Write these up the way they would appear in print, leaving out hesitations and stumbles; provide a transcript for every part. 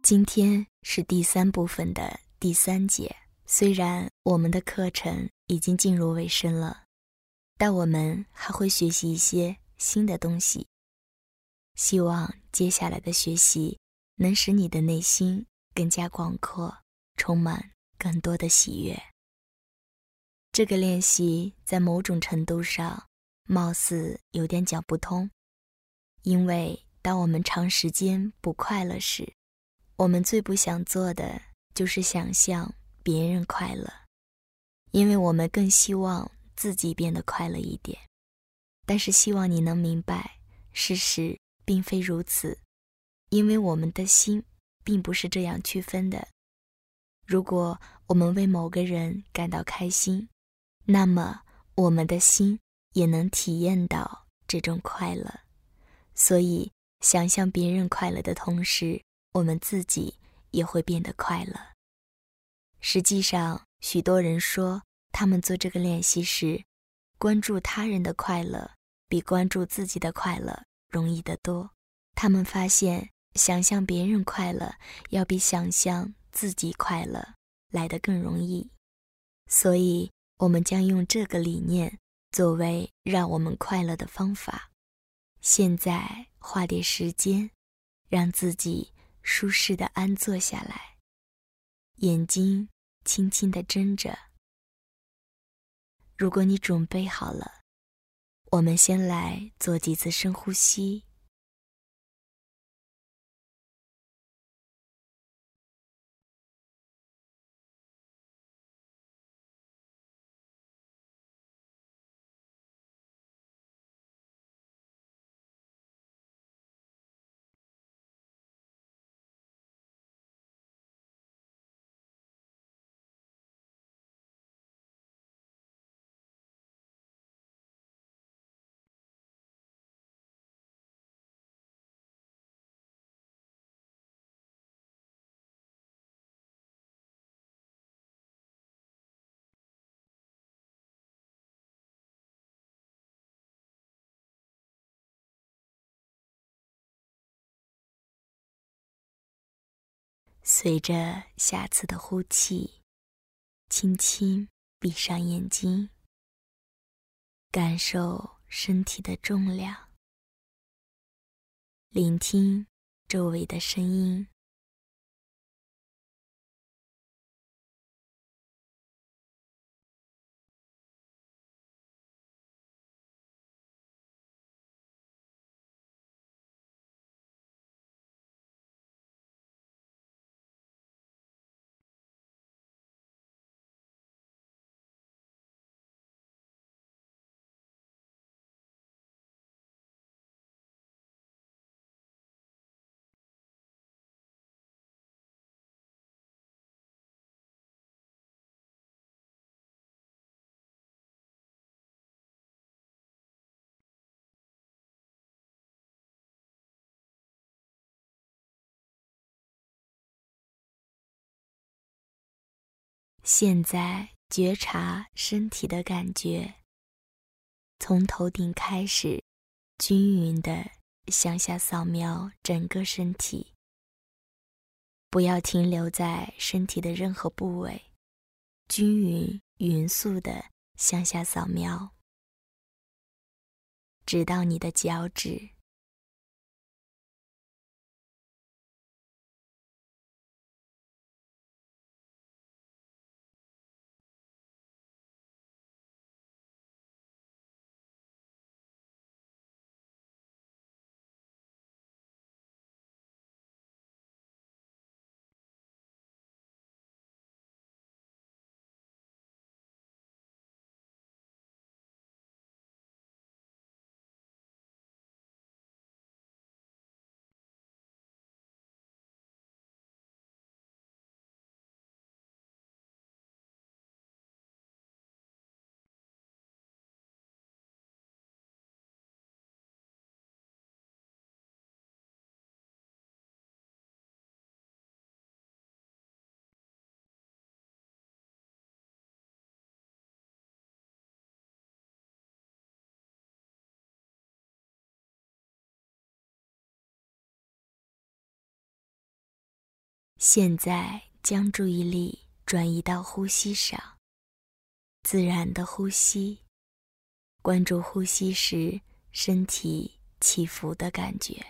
今天是第3部分的第3节，虽然我们的课程已经进入尾声了，但我们还会学习一些新的东西。希望接下来的学习能使你的内心更加广阔，充满更多的喜悦。这个练习在某种程度上貌似有点讲不通，因为当我们长时间不快乐时，我们最不想做的就是想象别人快乐，因为我们更希望自己变得快乐一点。但是希望你能明白，事实并非如此，因为我们的心并不是这样区分的。如果我们为某个人感到开心，那么我们的心也能体验到这种快乐。所以想象别人快乐的同时，我们自己也会变得快乐。实际上，许多人说他们做这个练习时，关注他人的快乐比关注自己的快乐容易得多。他们发现想象别人快乐要比想象自己快乐来得更容易。所以我们将用这个理念作为让我们快乐的方法。现在花点时间，让自己舒适地安坐下来，眼睛轻轻地睁着。如果你准备好了，我们先来做几次深呼吸。随着下次的呼气，轻轻闭上眼睛，感受身体的重量，聆听周围的声音。现在觉察身体的感觉，从头顶开始，均匀地向下扫描整个身体，不要停留在身体的任何部位，均匀匀速地向下扫描，直到你的脚趾。 现在将注意力转移到呼吸上，自然的呼吸，关注呼吸时身体起伏的感觉。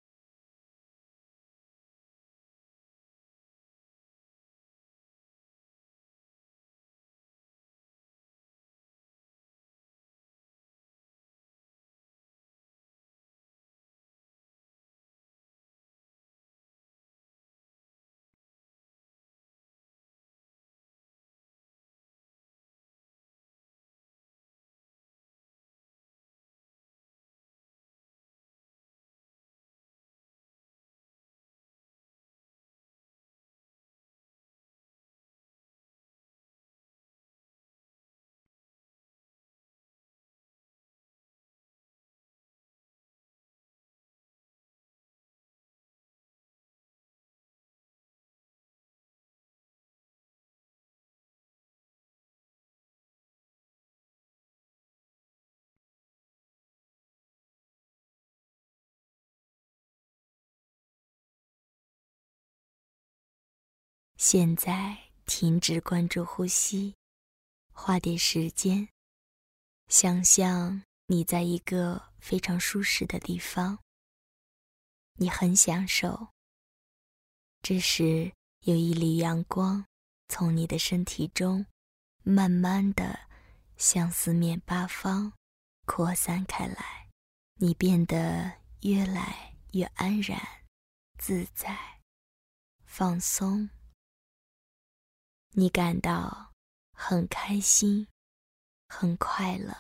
现在停止关注呼吸，花点时间，想象你在一个非常舒适的地方，你很享受。这时有一缕阳光从你的身体中慢慢地向四面八方扩散开来，你变得越来越安然、自在、放松。你感到很开心，很快乐。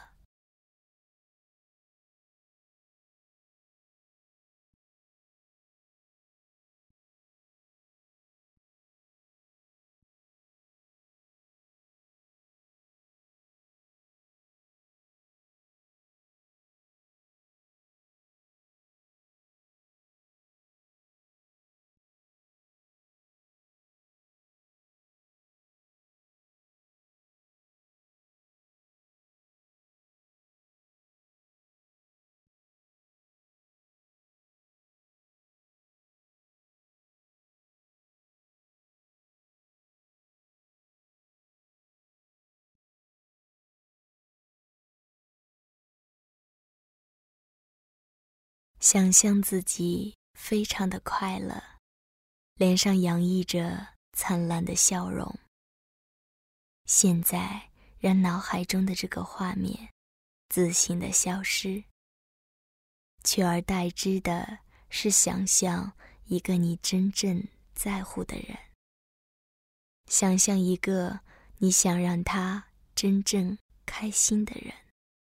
想象自己非常的快乐，脸上洋溢着灿烂的笑容。现在让脑海中的这个画面自行的消失，取而代之的是想象一个你真正在乎的人，想象一个你想让他真正开心的人。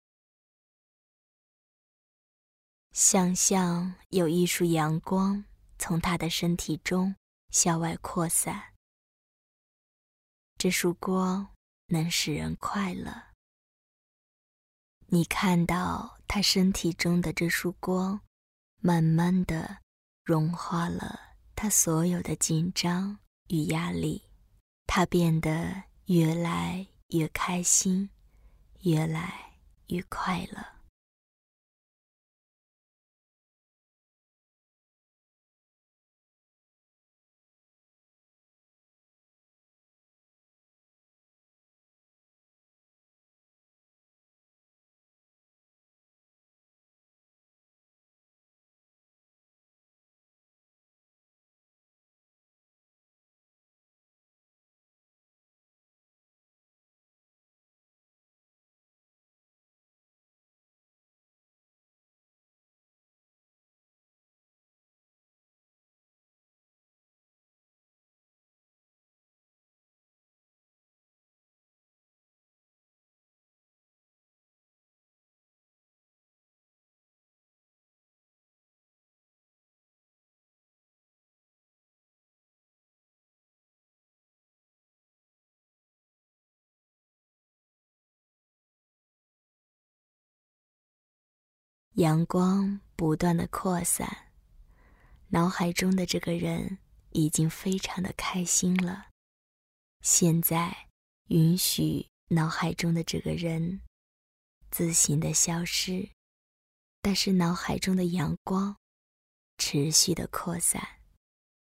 想象有一束阳光从他的身体中向外扩散，这束光能使人快乐。你看到他身体中的这束光，慢慢地融化了他所有的紧张与压力，他变得越来越开心，越来越快乐。阳光不断地扩散，脑海中的这个人已经非常的开心了。现在允许脑海中的这个人自行的消失，但是脑海中的阳光持续的扩散。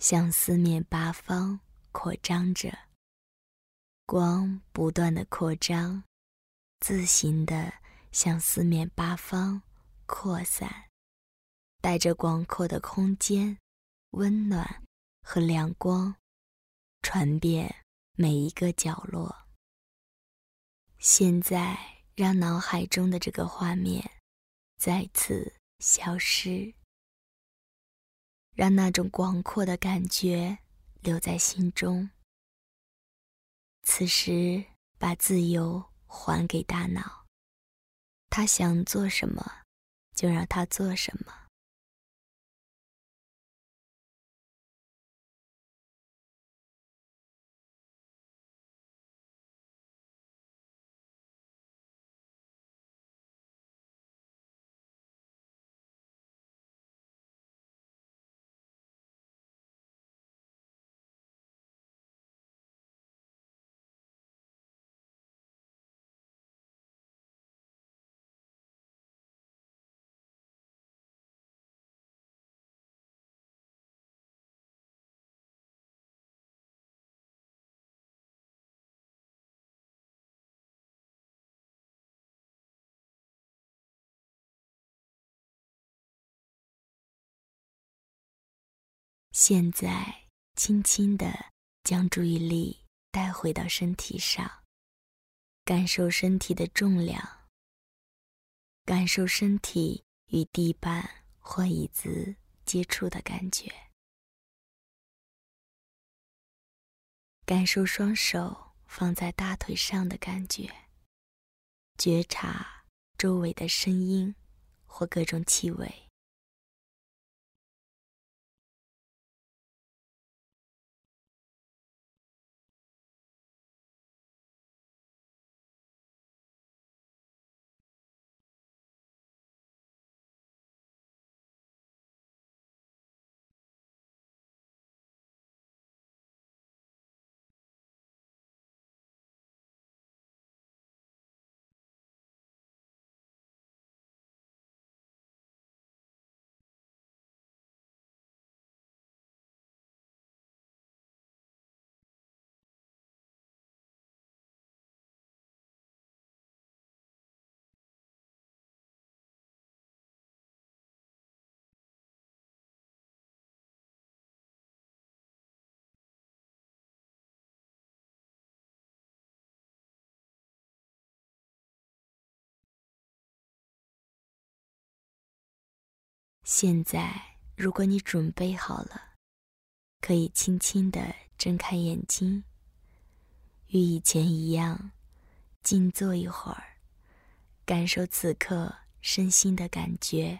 向四面八方扩张着，光不断地扩张，自行地向四面八方扩散，带着广阔的空间、温暖和亮光，传遍每一个角落。现在让脑海中的这个画面再次消失，让那种广阔的感觉留在心中。此时把自由还给大脑，他想做什么就让他做什么。现在轻轻地将注意力带回到身体上，感受身体的重量，感受身体与地板或椅子接触的感觉，感受双手放在大腿上的感觉，觉察周围的声音或各种气味。现在，如果你准备好了，可以轻轻地睁开眼睛，与以前一样，静坐一会儿，感受此刻身心的感觉。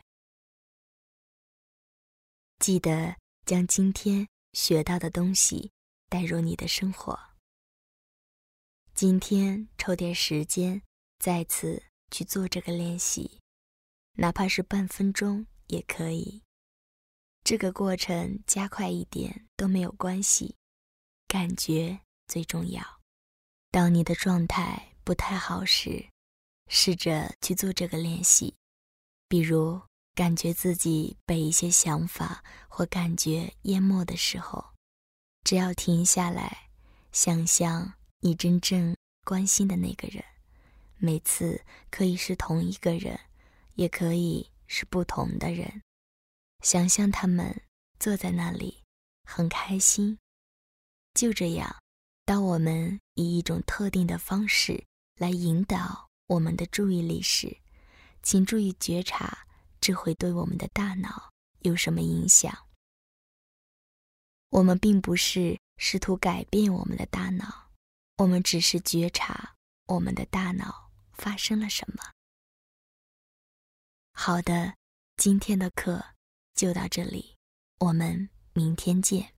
记得将今天学到的东西带入你的生活。今天抽点时间，再次去做这个练习，哪怕是半分钟也可以。这个过程加快一点都没有关系，感觉最重要。当你的状态不太好时，试着去做这个练习。比如感觉自己被一些想法或感觉淹没的时候，只要停下来，想象你真正关心的那个人，每次可以是同一个人，也可以是不同的人，想象他们坐在那里很开心。就这样，当我们以一种特定的方式来引导我们的注意力时，请注意觉察这会对我们的大脑有什么影响。我们并不是试图改变我们的大脑，我们只是觉察我们的大脑发生了什么。好的，今天的课就到这里，我们明天见。